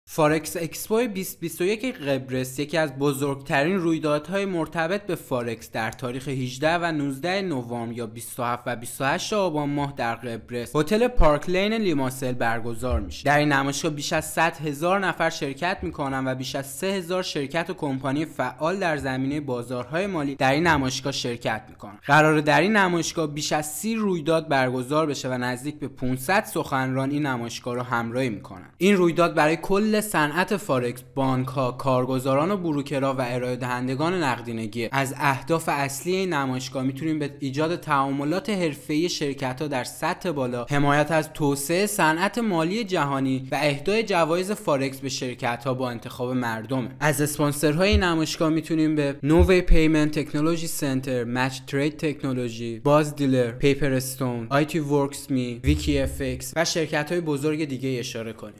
فارکس اکسپو 2021 قبرس یکی از بزرگترین رویدادهای مرتبط به فارکس در تاریخ 18 و 19 نوامبر یا 27 و 28 آبان ماه در قبرس هتل پارک لین لیماسل برگزار میشه. در این نمایشگاه بیش از 100,000 نفر شرکت میکنن و بیش از 3,000 شرکت و کمپانی فعال در زمینه بازارهای مالی در این نمایشگاه شرکت میکنن. قراره در این نمایشگاه بیش از 30 رویداد برگزار بشه و نزدیک به 500 سخنران این نمایشگاه رو همراهی میکنن. این رویداد برای کل صنعت فارکس، بانک‌ها، کارگزاران و بروکرها و ارائه دهندگان نقدینگی. از اهداف اصلی این نمایشگاه میتونیم به ایجاد تعاملات حرفه‌ای شرکت‌ها در سطح بالا، حمایت از توسعه صنعت مالی جهانی و اهدای جوایز فارکس به شرکت‌ها با انتخاب مردم. از اسپانسرهای این نمایشگاه میتونیم به نووی پیمنت تکنولوژی سنتر، مچ ترید تکنولوژی، باز دیلر، پیپر استون، آیتی ورکس می، ویکی اف ایکس و شرکت‌های بزرگ دیگه اشاره کنیم.